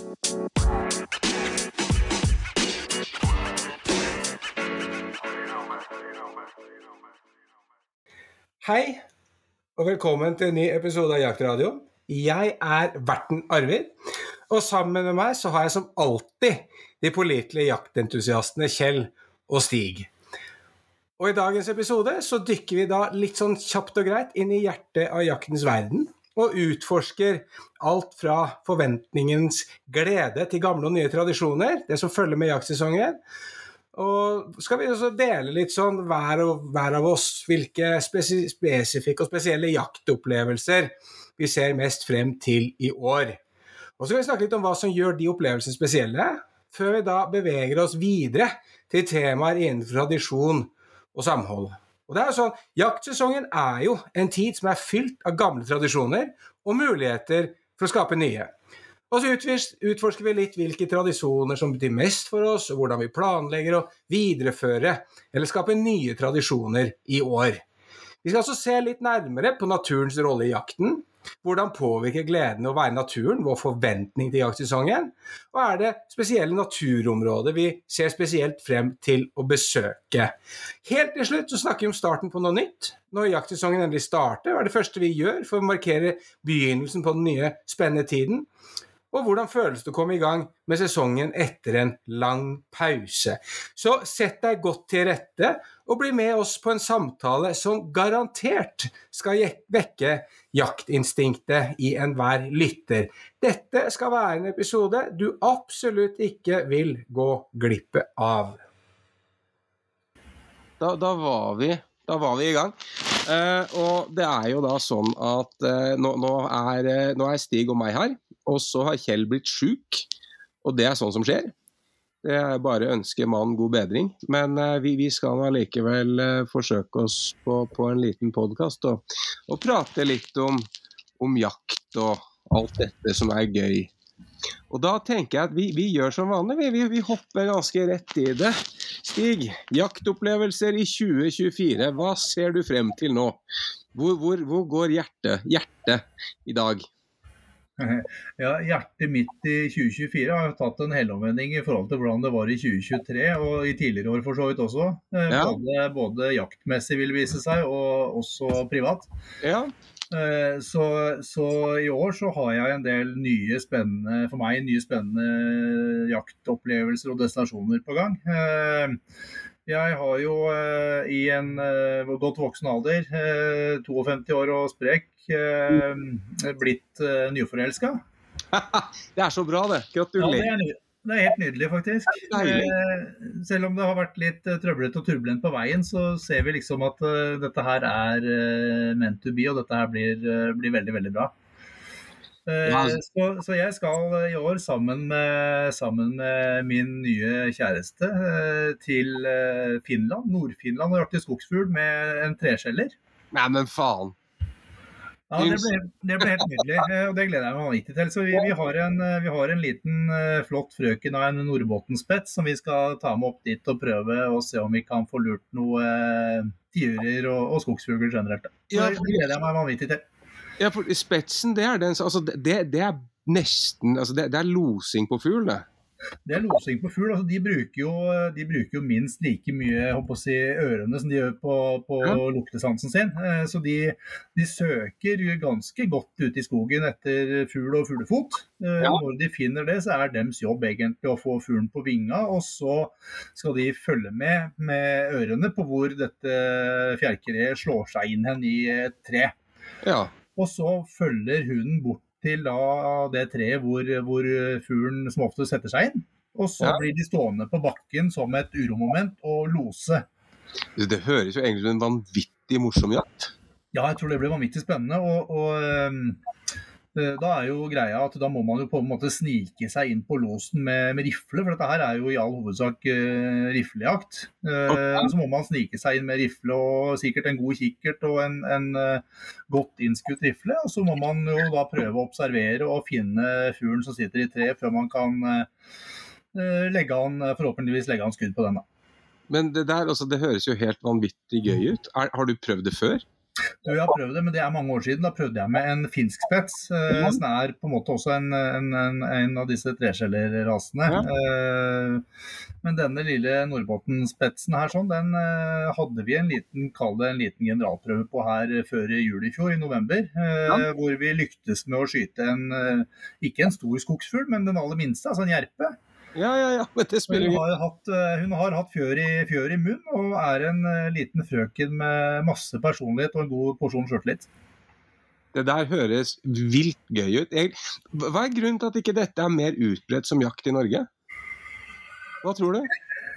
Hei, og velkommen til en ny episode av Jaktradio. Jeg verten Arvid, og sammen med meg så har jeg som alltid de pålitelige jaktentusiastene Kjell og Stig. Og i dagens episode så dykker vi da litt sånn kjapt og greit inn i hjertet av jaktens verden, og utforsker alt fra forventningens glede til gamle og nye tradisjoner, det som følger med jaktsesongen. Og skal vi også dele litt sånn hver av oss hvilke spesifikke og spesielle jaktopplevelser vi ser mest frem til i år. Og så skal vi snakke litt om hva som gjør de opplevelsene spesielle, før vi da beveger oss videre til temaer innenfor tradisjon og samhold. Og det sånn, jaktsesongen jo en tid som fylt av gamle tradisjoner og muligheter for å skape nye. Og så utforsker vi litt hvilke tradisjoner som betyr mest for oss, og hvordan vi planlegger å videreføre eller skape nye tradisjoner i år. Vi skal også se litt nærmere på naturens rolle i jakten, hvordan påvirker gleden å være i naturen vår forventning til jaktsesongen, og det spesielle naturområder vi ser spesielt frem til å besøke. Helt til slutt så snakker vi om starten på noe nytt. Når jaktsesongen endelig starter, hva det første vi gjør for å markere begynnelsen på den nye spennende tiden, og hvordan føles det å komme i gang med sesongen etter en lang pause. Så sett deg godt til rette og bli med oss på en samtale som garantert skal vekke jaktinstinktet i enhver lytter. Dette skal være en episode du absolutt ikke vil gå glipp av. Da var vi i gang. Og det jo da sånn at nå Stig og meg her, og så har Kjell blitt syk, og det sånn som skjer. Det bare ønske mannen god bedring, men vi skal allikevel forsøke oss på en liten podcast og prate litt om jakt og alt dette som gøy. Og da tenker jeg at vi gjør som vanlig, vi hopper ganske rett i det. Stig, jaktopplevelser i 2024, hva ser du frem til nå? Hvor går hjertet i dag? Ja, hjertet mitt i 2024 har tatt en helomvending i forhold til hvordan det var i 2023, og i tidligere år for så vidt også. Ja. Både jaktmessig vil vise seg, og også privat. Ja. Så i år så har jeg en del nye spennende jaktopplevelser og destinasjoner på gang. Jeg har jo i en godt voksen alder, 52 år og sprek, blitt nyforelsket. Det så bra det, gratulerer. Ja, det helt nydelig faktisk. Selv om det har vært litt trøblete og turbulent på veien, så ser vi liksom at dette her meant to be, og dette her blir veldig, veldig bra. Så jeg skal i år sammen med min nye kjæreste til Finland, Nord-Finland, og jakte skogsfugl med en treskjeller. Nei, men faen. Ja, det ble helt nydelig, og det gleder jeg meg vanvittig til. Så vi har en liten flott frøken av en Nordbottenspett som vi skal ta med opp dit og prøve og se om vi kan få lurt noe tiurer og skogsfugler generelt. Så det gleder jeg meg vanvittig til. Ja, for spetsen, det det nesten, altså det losing på fugl, det. Det losing på fugl, altså de bruker jo minst like mye, ørene som de gjør på luktesansen sin. Så de søker ganske godt ut i skogen etter fugl og fuglefot. Når de finner det, så deres jobb egentlig å få fuglen på vinga, og så skal de følge med ørene på hvor dette fjærkreet slår seg inn hen i et tre. Ja. Og så følger hunden bort til det treet hvor fuglen som ofte setter seg inn. Og så blir de stående på bakken som et uromoment og lose. Det høres jo egentlig som en vanvittig morsom jakt. Ja, jeg tror det blir vanvittig spennende. Da jo greia at da må man jo på en måte snike seg inn på losen med rifle, for dette her jo i all hovedsak riflejakt. Så må man snike seg inn med rifle og sikkert en god kikkert og en godt innskutt rifle, og så må man jo da prøve å observere og finne fuglen som sitter i tre før man kan forhåpentligvis legge an skudd på den da. Men det høres jo helt vanvittig gøy ut. Har du prøvd det før? Du, jeg har prøvd det, men det mange år siden. Da prøvde jeg med en finsk spets, som på en måte også en av disse treskjellerrasene. Men denne lille Norrbotten-spetsen her, den hadde vi en liten generalprøve på her før jul i fjor, i november, hvor vi lyktes med å skyte ikke en stor skogsfugl, men den aller minste, altså en jerpe. Ja, men det spiller hun har hatt fjør i munn, og en liten frøken med masse personlighet og en god porsjon selvtillit. Det der høres vilt gøy ut. Hva grunnen til at ikke dette mer utbredt som jakt i Norge? Hva tror du?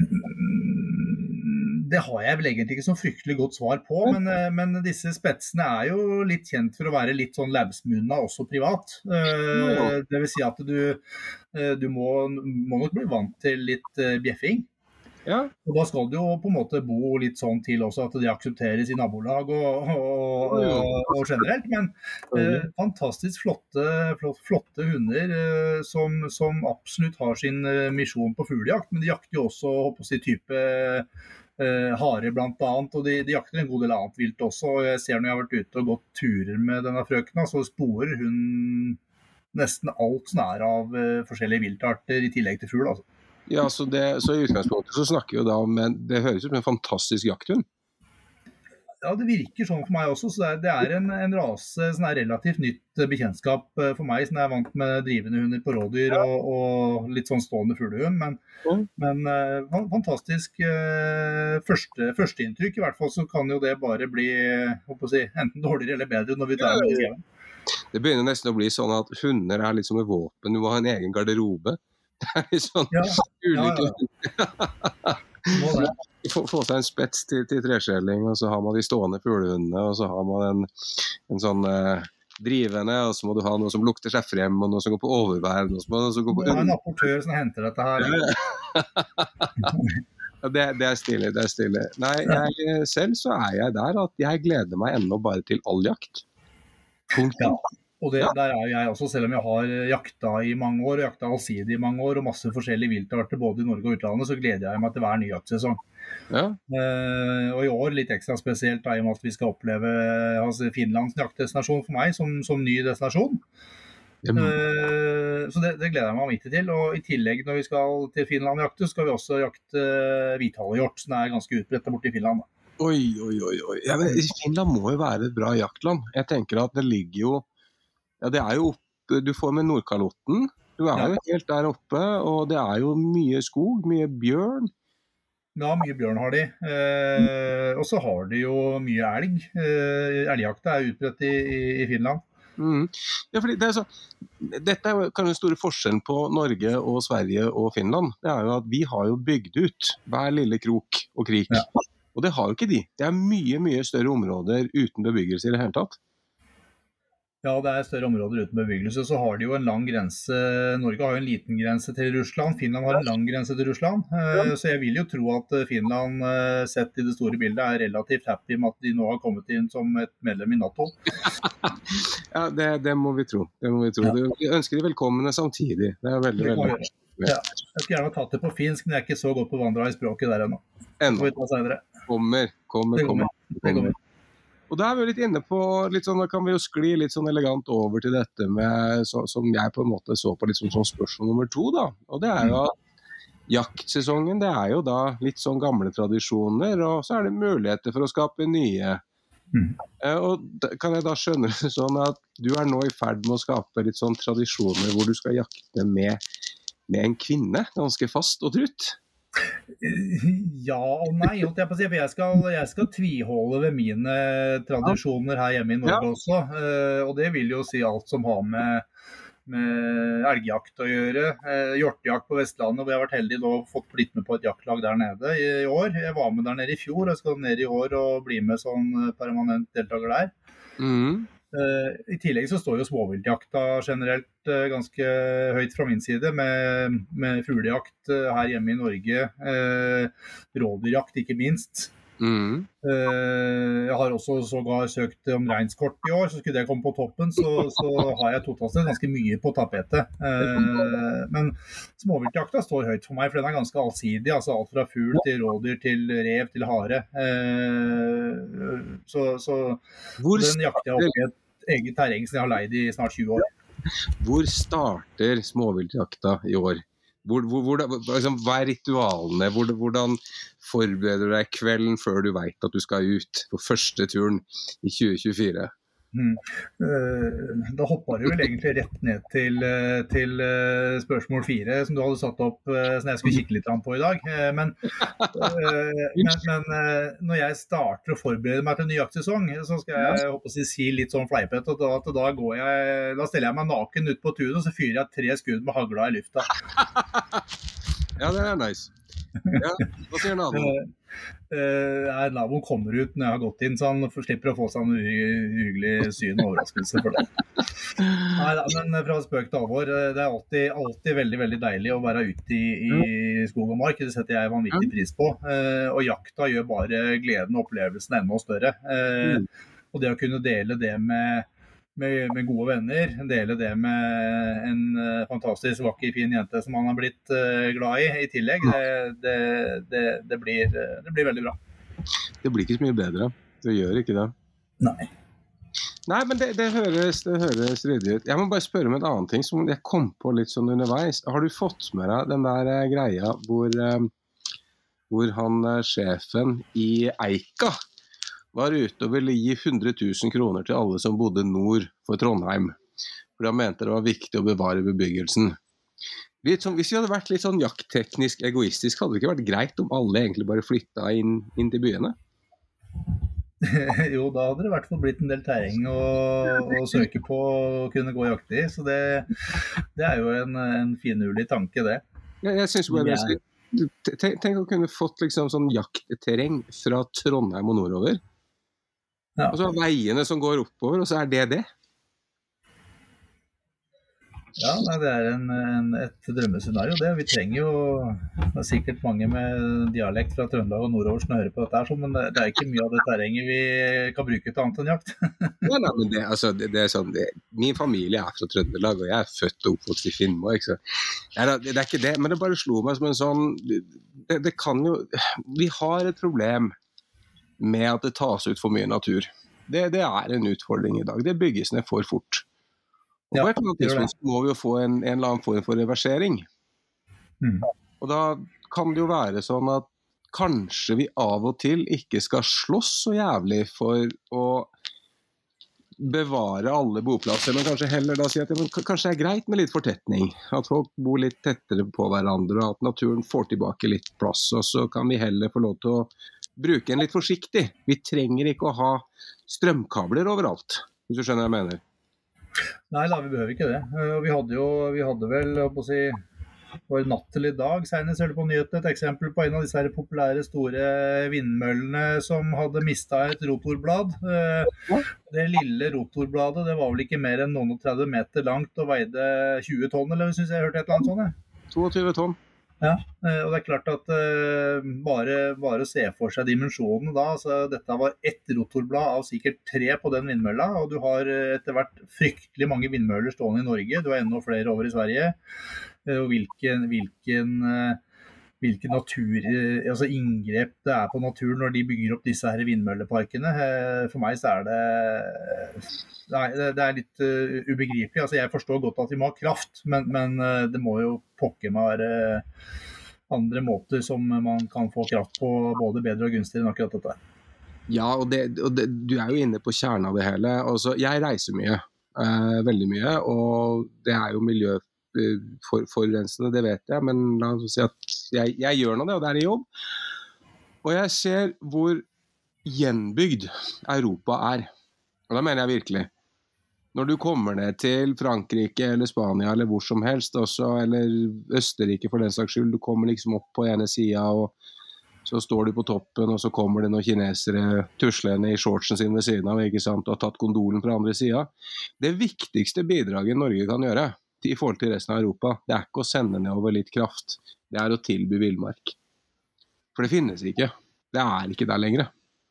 Det har jeg vel egentlig ikke så fryktelig godt svar på, men disse spetsene jo litt kjent for å være litt sånn lausmunna også privat. Det vil si at du må nok bli vant til litt bjeffing. Ja. Og da skal du jo på en måte bo litt sånn til også at de aksepteres i nabolag og generelt, men fantastisk flotte hunder som absolutt har sin misjon på fuglejakt, men de jakter jo også, håper å si, type hare blant annet, og de jakter en god del annet vilt også, og jeg ser når jeg har vært ute og gått turer med denne frøkena, så sporer hun nesten alt som av forskjellige viltarter i tillegg til fugl, altså. Ja, så i utgangspunktet så snakker vi jo da om, det høres ut som en fantastisk jakthund. Ja, det virker sånn for meg også, så det en rase som relativt nytt bekjentskap for meg, som vant med drivende hunder på rådyr og litt sånn stående fuglehund, men fantastisk førsteinntrykk, i hvert fall så kan jo det bare bli, håper å si, enten dårligere eller bedre når vi tar med i skreven. Det begynner nesten å bli sånn at hunder litt som et våpen, du må ha en egen garderobe. Det litt sånn ulike. Få seg en spets til treskjelling, og så har man de stående fuglehundene, og så har man en sånn drivende, og så må du ha noe som lukter seg frem, og noe som går på overvær, og noe som går på... Det en apportør som henter dette her. Ja, det stilig, det stilig. Nei, selv så jeg der at jeg gleder meg ennå bare til all jakt. Punktum. Ja. Og der jeg også, selv om jeg har jakta i mange år, og jakta allsidig i mange år, og masse forskjellige viltarter både i Norge og utlandet, så gleder jeg meg til hver ny jaktsesong. Ja. Og i år litt ekstra spesielt, i og med at vi skal oppleve Finlands jaktdestinasjon for meg som ny destinasjon. Så det gleder jeg meg vanvittig til, og i tillegg når vi skal til Finland jakte, skal vi også jakte hvithaleghjort, som ganske utbredt borte i Finland. Oi. Ja, men Finland må jo være et bra jaktland. Jeg tenker at det ligger jo, ja, det jo oppe, du får med Nordkalotten, du jo helt der oppe, og det jo mye skog, mye bjørn. Ja, mye bjørn har de, og så har de jo mye elg. Elgjakta utbredt i Finland. Ja, fordi dette kan jo store forskjellen på Norge og Sverige og Finland. Det jo at vi har jo bygd ut hver lille krok og krik, og det har jo ikke de. Det mye større områder uten bebyggelse i det hele tatt. Ja, det større områder uten bebyggelse, så har de jo en lang grense. Norge har jo en liten grense til Russland, Finland har en lang grense til Russland. Så jeg vil jo tro at Finland, sett i det store bildet, relativt happy med at de nå har kommet inn som et medlem i NATO. Ja, det må vi tro. Ja. Vi ønsker de velkomne samtidig. Det veldig, veldig. Ja, jeg skulle gjerne ha tatt det på finsk, men jeg ikke så godt på vandra i språket der ennå. Kommer. Og da vi litt inne på, litt sånn, da kan vi jo skli litt sånn elegant over til dette med, som jeg på en måte så på litt sånn spørsmål nummer 2 da, og det jo at jaktsesongen, det jo da litt sånn gamle tradisjoner, og så det muligheter for å skape nye. Og kan jeg da skjønne sånn at du nå i ferd med å skape litt sånn tradisjoner hvor du skal jakte med en kvinne, ganske fast og trutt? Ja og nei, holdt jeg på å si, for jeg skal tviholde ved mine tradisjoner her hjemme i Norge også, og det vil jo si alt som har med elgjakt å gjøre, hjortejakt på Vestlandet, hvor jeg har vært heldig da fått blitt med på et jaktlag der nede i år. Jeg var med der nede i fjor, jeg skal ned i år og bli med som permanent deltaker der. I tillegg så står jo småviltjakta generelt ganske høyt fra min side, med fuglejakt her hjemme i Norge, rådyrjakt ikke minst. Jeg har også sågar søkt om regnskort i år, så skulle det komme på toppen, så har jeg totalt sett ganske mye på tapetet. Men småviltjakta står høyt for meg, for den er ganske allsidig, altså alt fra fugl til rådyr til rev til hare. Så den jakter jeg opp i et eget terreng som jeg har leid i snart 20 år. Hvor starter småviltjakta i år? Hva er ritualene? Hvordan forbereder du deg kvelden før du vet at du skal ut på første turen i 2024? Da hopper du vel egentlig rett ned til spørsmål 4 som du hadde satt opp, som jeg skulle kikke litt på i dag. Men når jeg starter å forberede meg til en ny jaktsesong, så skal jeg si litt sånn fleipet, at da steller jeg meg naken ut på tunet, og så fyrer jeg 3 skudd med hagla i lufta. Ja, det er nice. Ja, hva sier naboen? Naboen kommer ut når jeg har gått inn, så han slipper å få seg en uhyggelig syn og overraskelse for det. Men fra spøk til alvor, det er alltid veldig, veldig deilig å være ute i skog og mark. Det setter jeg vanvittig pris på. Og jakta gjør bare gleden og opplevelsen enda større. Og det å kunne dele det med gode venner, dele det med en fantastisk vakker, fin jente som han har blitt glad i tillegg, det blir veldig bra. Det blir ikke så mye bedre, det gjør ikke det. Nei, men det høres ryddig ut. Jeg må bare spørre om en annen ting som jeg kom på litt sånn underveis. Har du fått med deg den der greia hvor han sjefen i Eika var ute og ville gi 100 000 kroner til alle som bodde nord for Trondheim, for han mente det var viktig å bevare bebyggelsen. Hvis vi hadde vært litt sånn jaktteknisk egoistisk, hadde det ikke vært greit om alle egentlig bare flytta inn til byene? Jo, da hadde det i hvert fall blitt en del terreng å søke på og kunne gå jakt i, så det er jo en finurlig tanke, det. Jeg synes bare tenk å kunne fått liksom sånn jaktterreng fra Trondheim og nordover. Ja. Og så er veiene som går oppover, og så er det. Ja, det er et drømmescenario det. Vi trenger jo, det er sikkert mange med dialekt fra Trøndelag og nordover som hører på dette her, men det er ikke mye av det terrenget vi kan bruke til annet enn jakt. Nei, men det er sånn, min familie er fra Trøndelag, og jeg er født og oppvokst i Finnmark, så det er ikke det, men det bare slo meg som en sånn, det kan jo, vi har et problem med at det tas ut for mye natur. Det er en utfordring i dag. Det bygges ned for fort. Og på et eller annet tidspunkt må vi jo få en eller annen form for reversering. Og da kan det jo være sånn at kanskje vi av og til ikke skal slåss så jævlig for å bevare alle boplasser, men kanskje heller da si at kanskje det er greit med litt fortetning. At folk bor litt tettere på hverandre, og at naturen får tilbake litt plass, og så kan vi heller få lov til å bruke en litt forsiktig. Vi trenger ikke å ha strømkabler overalt, hvis du skjønner hva jeg mener. Nei da, vi behøver ikke det. Vi hadde vel, for natt til i dag, senest hørte på nyhetene, et eksempel på en av disse her populære store vindmøllene som hadde mistet et rotorblad. Det lille rotorbladet, det var vel ikke mer enn noen og 30 meter langt og veide 20 tonn, eller synes jeg hørte et eller annet sånt? 22 tonn. Ja, og det er klart at bare se for seg dimensjonen da, altså dette var ett rotorblad av sikkert 3 på den vindmølla, og du har etter hvert fryktelig mange vindmøller stående i Norge, du har enda flere over i Sverige, og hvilken natur, altså inngrep det er på naturen når de bygger opp disse her vindmølleparkene. For meg så er det er litt ubegripelig. Altså jeg forstår godt at vi må ha kraft, men det må jo pokke meg være andre måter som man kan få kraft på, både bedre og gunstigere enn akkurat dette. Ja, og du er jo inne på kjernen av det hele. Altså, jeg reiser mye, veldig mye, og det er jo miljøforurensende, det vet jeg, men la oss si at jeg gjør noe det, og det er i jobb. Og jeg ser hvor gjenbygd Europa er. Og da mener jeg virkelig. Når du kommer ned til Frankrike eller Spania eller hvor som helst, også, eller Østerrike for den slags skyld, du kommer liksom opp på ene siden, og så står du på toppen, og så kommer det noen kinesere tuslende i shortsen sin ved siden av, ikke sant, og har tatt gondolen fra andre siden. Det viktigste bidraget Norge kan gjøre i forhold til resten av Europa, det er ikke å sende nedover litt kraft, det er å tilby villmark. For det finnes ikke. Det ikke der lenger.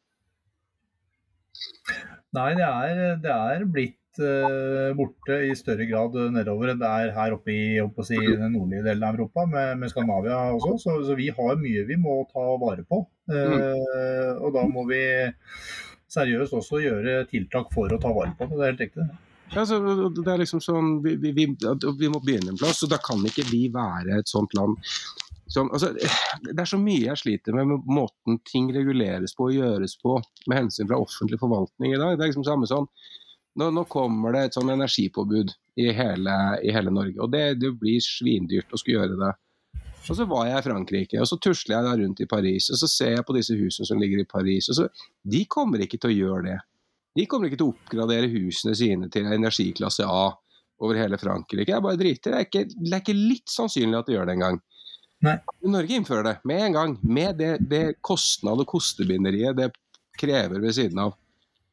Nei, det blitt borte i større grad nedover enn det her oppe i, den nordlige delen av Europa, med Skandinavia også. Så vi har mye vi må ta vare på. Og da må vi seriøst også gjøre tiltak for å ta vare på det. Det helt riktig. Ja, så det liksom sånn, vi må begynne en plass, og da kan ikke vi være et sånt land som, altså, det så mye jeg sliter med måten ting reguleres på og gjøres på med hensyn fra offentlig forvaltning i dag. Det liksom samme sånn, nå kommer det et sånn energipåbud i hele Norge, og det blir svindyrt å skulle gjøre det. Og så var jeg i Frankrike, og så tusler jeg da rundt i Paris, og så ser jeg på disse husene som ligger i Paris, og så, de kommer ikke til å gjøre det. De kommer ikke til å oppgradere husene sine til energiklasse A over hele Frankrike. Jeg bare driter. Det ikke litt sannsynlig at de gjør det en gang. Nei. Norge innfører det med en gang, med det kostnad og kostebinderiet det krever ved siden av.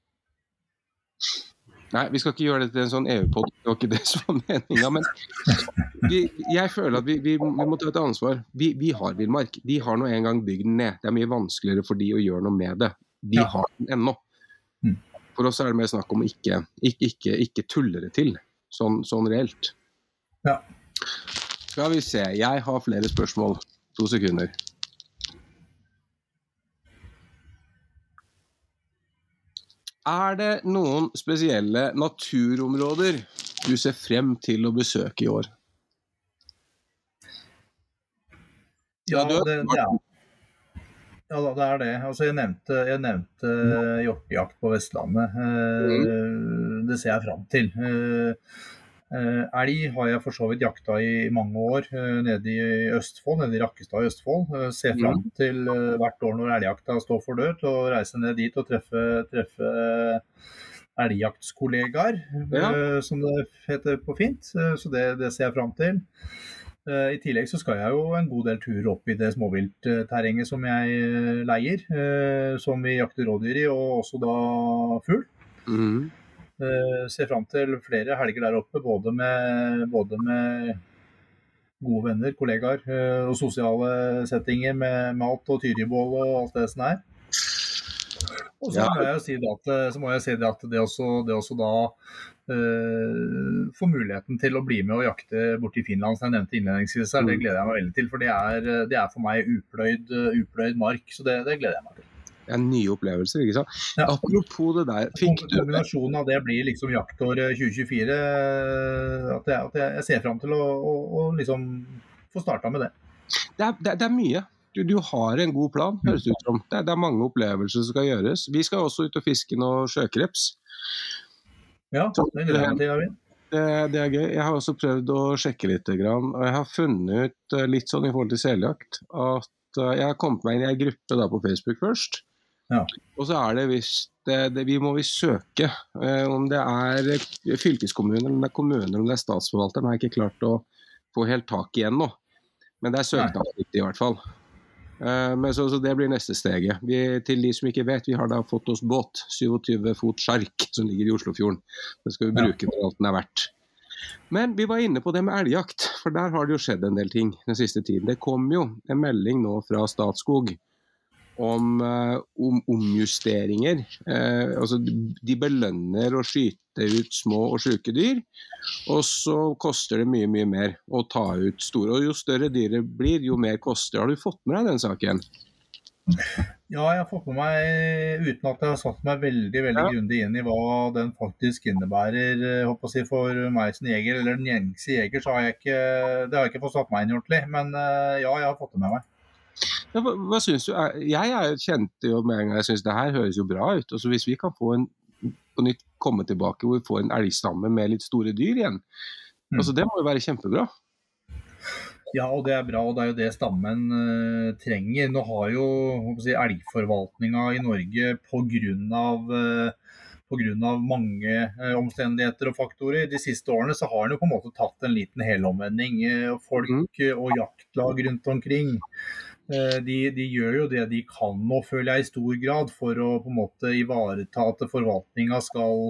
Nei, vi skal ikke gjøre det til en sånn EU-podd, det var ikke det som var meningen, men jeg føler at vi må ta et ansvar. Vi har villmark, de har nå en gang bygd den ned. Det mye vanskeligere for de å gjøre noe med det. Vi har den ennå. For oss det mer snakk om å ikke tulle det til, sånn reelt. Ja. Skal vi se, jeg har flere spørsmål. 2 sekunder. Det noen spesielle naturområder du ser frem til å besøke i år? Ja, Ja, det det. Altså, jeg nevnte hjortejakt på Vestlandet. Det ser jeg fram til. Elg har jeg for så vidt jakta i mange år nede i Østfold, nede i Rakkestad i Østfold. Ser fram til hvert år når elgjakta står for dør, til å reise ned dit og treffe elgjaktskollegaer, som det heter på fint. Så det ser jeg fram til. I tillegg så skal jeg jo en god del tur opp i det småviltterrenget som jeg leier, som vi jakter rådyr i, og også da fugl. Ser frem til flere helger der oppe, både med gode venner, kollegaer, og sosiale settinger med mat og tyribål og alt det som Og så må jeg si at det også da få muligheten til å bli med og jakte bort i Finland, som jeg nevnte innledningsvis, det gleder jeg meg veldig til, for det for meg upløyd mark, så det gleder jeg meg til. Det nye opplevelser, ikke sant? Ja. Apropos det der, kombinasjonen av det blir liksom jaktår 2024, at jeg ser frem til å liksom få starta med det. Det mye. Du har en god plan, høres det ut som. Det mange opplevelser som skal gjøres. Vi skal også ut og fiske noe sjøkreps. Ja, det gleder jeg meg til, Arvid. Det gøy. Jeg har også prøvd å sjekke litt, og jeg har funnet ut litt sånn i forhold til seljakt, at jeg har kommet meg inn i en gruppe da på Facebook først. Ja. Og så det visst, vi må søke om det fylkeskommunen, om det kommunen, om det statsforvalteren, har jeg ikke klart å få helt tak igjen nå. Men det søknadsriktig i hvert fall. Men så det blir neste steget. Til de som ikke vet, vi har da fått oss båt, 27 fot sjark, som ligger i Oslofjorden. Det skal vi bruke for alt den verdt. Men vi var inne på det med elgjakt, for der har det jo skjedd en del ting den siste tiden. Det kom jo en melding nå fra Statskog om omjusteringer. Altså de belønner å skyte ut små og syke dyr, og så koster det mye mer å ta ut store. Og jo større dyret blir, jo mer koster. Har du fått med deg den saken? Ja, jeg har fått med meg, uten at jeg har satt meg veldig grundig inn i hva den faktisk innebærer, for meg som jeger, eller den gjengse jeger, så har jeg ikke fått satt meg inn ordentlig. Men ja, jeg har fått det med meg. Ja, hva synes du? Jeg kjente jo med en gang, jeg synes det her høres jo bra ut. Altså, hvis vi kan få på nytt komme tilbake hvor vi får en elgstamme med litt store dyr igjen, altså, det må jo være kjempebra. Ja, og det bra, og det jo det stammen trenger. Nå har jo elgforvaltninga i Norge på grunn av mange omstendigheter og faktorer. De siste årene så har den jo på en måte tatt en liten helomvending. Folk og jaktlag rundt omkring, de gjør jo det de kan nå, føler jeg, i stor grad, for å på en måte ivareta at forvaltninga skal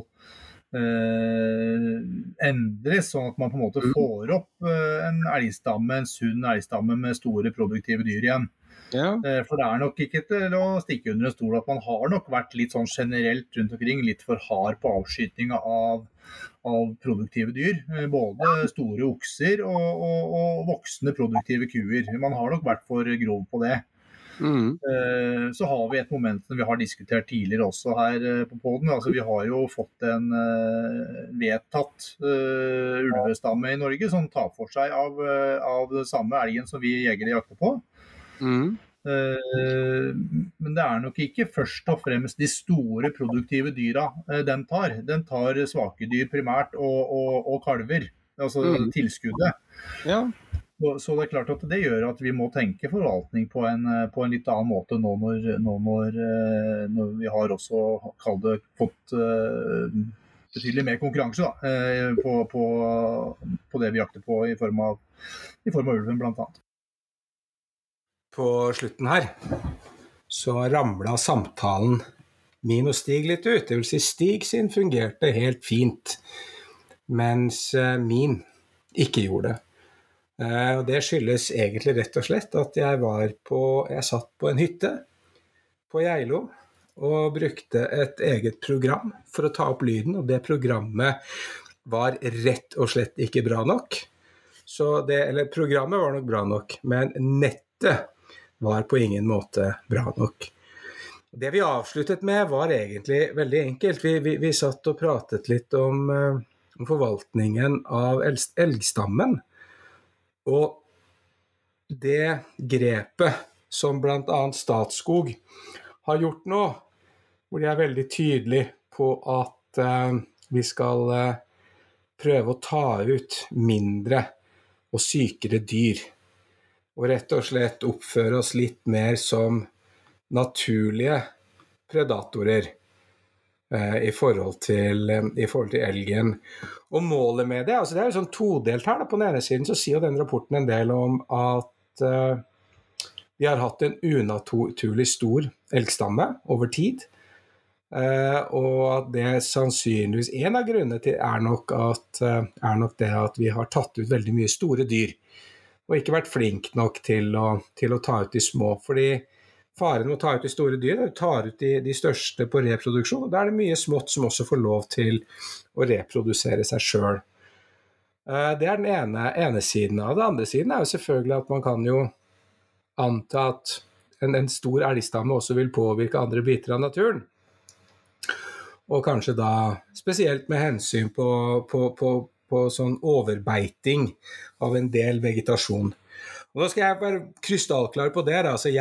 endres, sånn at man på en måte får opp en elgstamme, en sunn elgstamme med store produktive dyr igjen. Ja. For det nok ikke til å stikke under en stol at man har nok vært litt sånn generelt rundt omkring, litt for hard på avskytinga av produktive dyr. Både store okser og voksne produktive kuer. Man har nok vært for grov på det. Så har vi et moment som vi har diskutert tidligere også her på podden. Altså, vi har jo fått en vedtatt ulvestamme i Norge som tar for seg av det samme elgen som vi jegere jakter på. Men det nok ikke først og fremst de store produktive dyra den tar. Den tar svake dyr primært og kalver, altså tilskuddet. Ja. Så det klart at det gjør at vi må tenke forvaltning på en litt annen måte nå når vi har også fått betydelig mer konkurranse da, på det vi jakter på i form av ulven blant annet. På slutten her så ramlet samtalen min og Stig litt ut. Det vil si Stig sin fungerte helt fint, mens min ikke gjorde det. Og det skyldes egentlig rett og slett at jeg satt på en hytte på Geilo og brukte et eget program for å ta opp lyden, og det programmet var rett og slett ikke bra nok. Eller programmet var nok bra nok, men nettet var på ingen måte bra nok. Det vi avsluttet med var egentlig veldig enkelt. Vi satt og pratet litt om forvaltningen av elgstammen. Og det grepet som blant annet Statskog har gjort nå, hvor de veldig tydelige på at vi skal prøve å ta ut mindre og sykere dyr, og rett og slett oppføre oss litt mer som naturlige predatorer i forhold til elgen. Og målet med det, altså det jo sånn todelt her da. På den ene siden så sier jo den rapporten en del om at vi har hatt en unaturlig stor elgstamme over tid, og at det sannsynligvis en av grunnene til nok det at vi har tatt ut veldig mye store dyr, og ikke vært flink nok til å ta ut de små, fordi faren med å ta ut de store dyr, tar ut de største på reproduksjon, og da det mye smått som også får lov til å reprodusere seg selv. Det den ene siden av. Det andre siden jo selvfølgelig at man kan jo anta at en stor elgstamme også vil påvirke andre biter av naturen. Og kanskje da spesielt med hensyn på sånn overbeiting av en del vegetasjon. Og nå skal jeg være krystallklar på det. Altså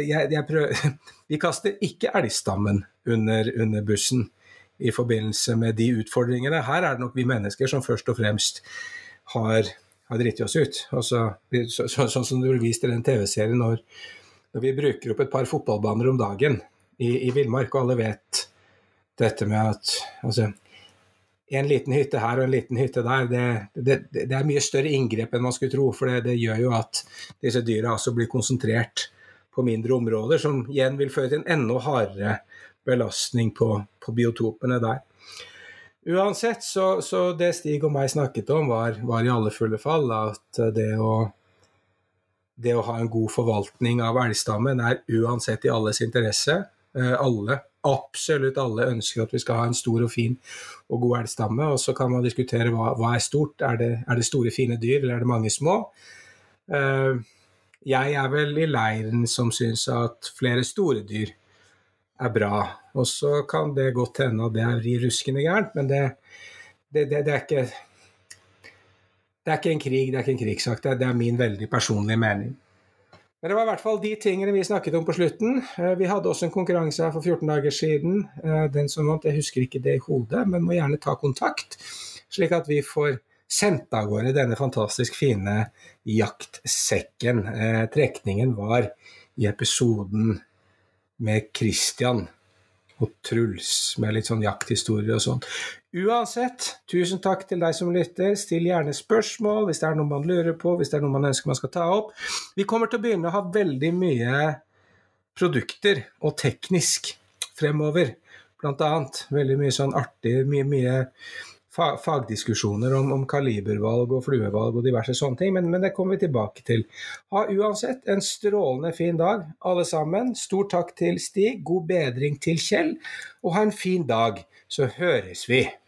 vi kaster ikke elgstammen under bussen i forbindelse med de utfordringene. Her det nok vi mennesker som først og fremst har dritt oss ut. Altså, sånn som du viste i den TV-serien når vi bruker opp et par fotballbaner om dagen i Villmark, og alle vet dette med at altså, en liten hytte her og en liten hytte der, det mye større inngrep enn man skulle tro, for det gjør jo at disse dyra altså blir konsentrert på mindre områder, som igjen vil føre til en enda hardere belastning på biotopene der. Uansett, så det Stig og meg snakket om var i alle fulle fall at det å ha en god forvaltning av elgstammen uansett i alles interesse. Absolutt alle ønsker at vi skal ha en stor og fin og god elgstamme, og så kan man diskutere hva stort. Det store fine dyr, eller det mange små? Jeg vel i leiren som synes at flere store dyr bra, og så kan det godt hende at det vrir ruskende gærent, men det ikke en krig, det ikke en krigssak, det min veldig personlige mening. Men det var i hvert fall de tingene vi snakket om på slutten. Vi hadde også en konkurranse her for 14 dager siden. Den som vant, jeg husker ikke det i hodet, men må gjerne ta kontakt, slik at vi får sendt av gårde denne fantastisk fine jaktsekken. Trekningen var i episoden med Christian og Truls, med litt sånn jakthistorie og sånn. Uansett, tusen takk til deg som lytter. Still gjerne spørsmål hvis det noe man lurer på, hvis det noe man ønsker man skal ta opp. Vi kommer til å begynne å ha veldig mye produkter og teknisk fremover. Blant annet veldig mye sånn artig, mye fagdiskusjoner om kalibervalg og fluevalg og diverse sånne ting, men det kommer vi tilbake til. Ha uansett en strålende fin dag, alle sammen. Stor takk til Stig, god bedring til Kjell, og ha en fin dag, så høres vi.